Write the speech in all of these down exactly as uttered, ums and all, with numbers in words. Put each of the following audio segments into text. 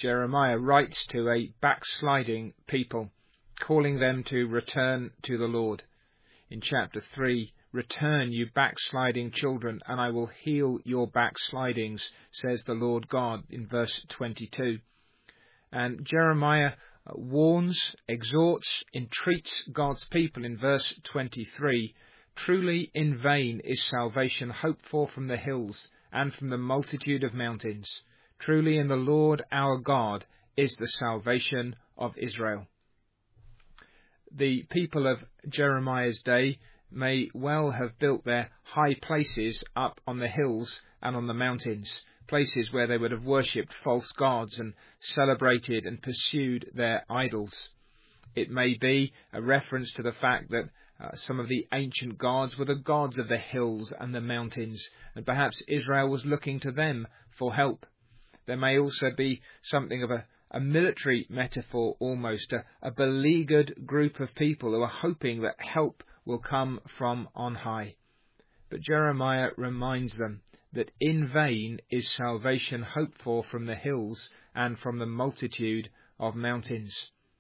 Jeremiah writes to a backsliding people, calling them to return to the Lord. In chapter three, "Return, you backsliding children, and I will heal your backslidings," says the Lord God in verse twenty-two. And Jeremiah warns, exhorts, entreats God's people in verse twenty-three, "Truly in vain is salvation hoped for from the hills and from the multitude of mountains. Truly in the Lord our God is the salvation of Israel." The people of Jeremiah's day may well have built their high places up on the hills and on the mountains, places where they would have worshipped false gods and celebrated and pursued their idols. It may be a reference to the fact that uh, some of the ancient gods were the gods of the hills and the mountains, and perhaps Israel was looking to them for help. There may also be something of a, a military metaphor almost, a, a beleaguered group of people who are hoping that help will come from on high. But Jeremiah reminds them that in vain is salvation hoped for from the hills and from the multitude of mountains.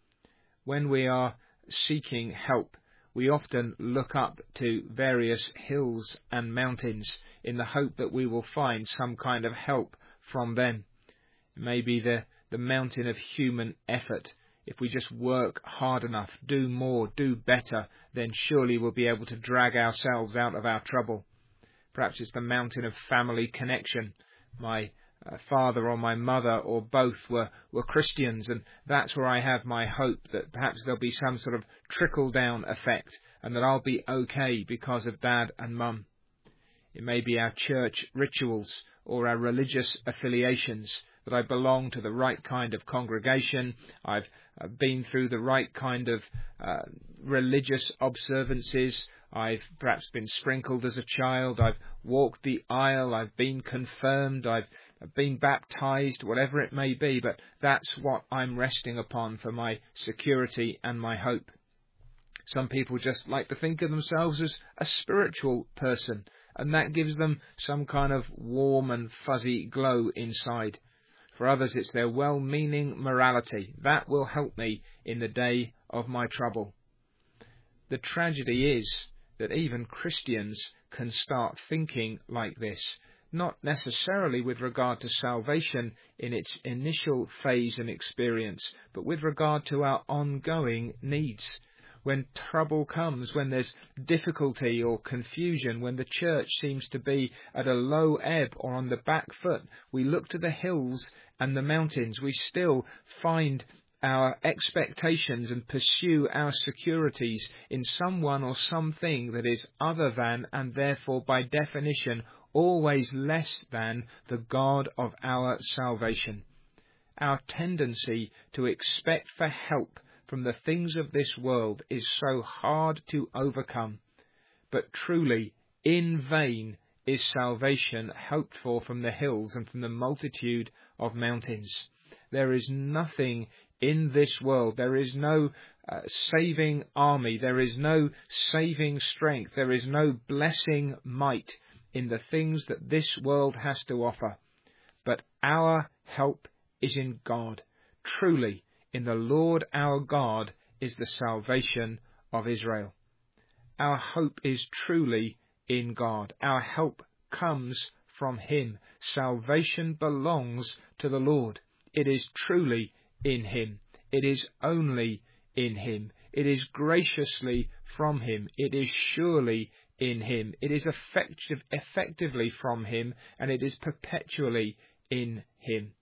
When we are seeking help, we often look up to various hills and mountains in the hope that we will find some kind of help from them. It may be the, the mountain of human effort. If we just work hard enough, do more, do better, then surely we'll be able to drag ourselves out of our trouble. Perhaps it's the mountain of family connection. My uh, father or my mother or both were, were Christians, and that's where I have my hope that perhaps there'll be some sort of trickle-down effect and that I'll be okay because of dad and mum. It may be our church rituals or our religious affiliations, that I belong to the right kind of congregation, I've uh, been through the right kind of uh, religious observances, I've perhaps been sprinkled as a child, I've walked the aisle, I've been confirmed, I've been baptized, whatever it may be, but that's what I'm resting upon for my security and my hope. Some people just like to think of themselves as a spiritual person, and that gives them some kind of warm and fuzzy glow inside. For others, it's their well-meaning morality. That will help me in the day of my trouble. The tragedy is that even Christians can start thinking like this, not necessarily with regard to salvation in its initial phase and experience, but with regard to our ongoing needs. When trouble comes, when there's difficulty or confusion, when the church seems to be at a low ebb or on the back foot, we look to the hills and the mountains. We still find our expectations and pursue our securities in someone or something that is other than, and therefore by definition always less than, the God of our salvation. Our tendency to expect for help from the things of this world is so hard to overcome. But truly, in vain is salvation hoped for from the hills and from the multitude of mountains. There is nothing in this world, there is no uh, saving army, there is no saving strength, there is no blessing might in the things that this world has to offer. But our help is in God. Truly, in the Lord our God is the salvation of Israel. Our hope is truly in God. Our help comes from Him. Salvation belongs to the Lord. It is truly in Him. It is only in Him. It is graciously from Him. It is surely in Him. It is effective, effectively from Him, and it is perpetually in Him.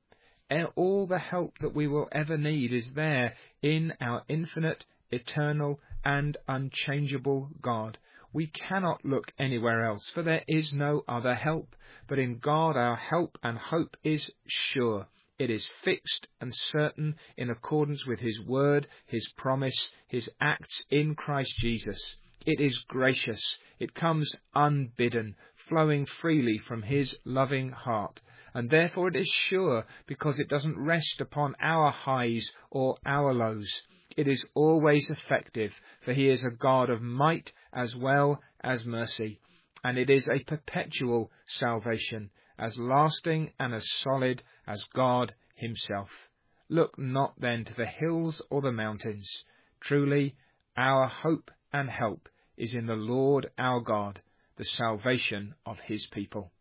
All the help that we will ever need is there in our infinite, eternal, and unchangeable God. We cannot look anywhere else, for there is no other help. But in God our help and hope is sure. It is fixed and certain in accordance with His word, His promise, His acts in Christ Jesus. It is gracious. It comes unbidden, flowing freely from His loving heart. And therefore it is sure, because it doesn't rest upon our highs or our lows. It is always effective, for He is a God of might as well as mercy. And it is a perpetual salvation, as lasting and as solid as God Himself. Look not then to the hills or the mountains. Truly, our hope and help is in the Lord our God, the salvation of his people.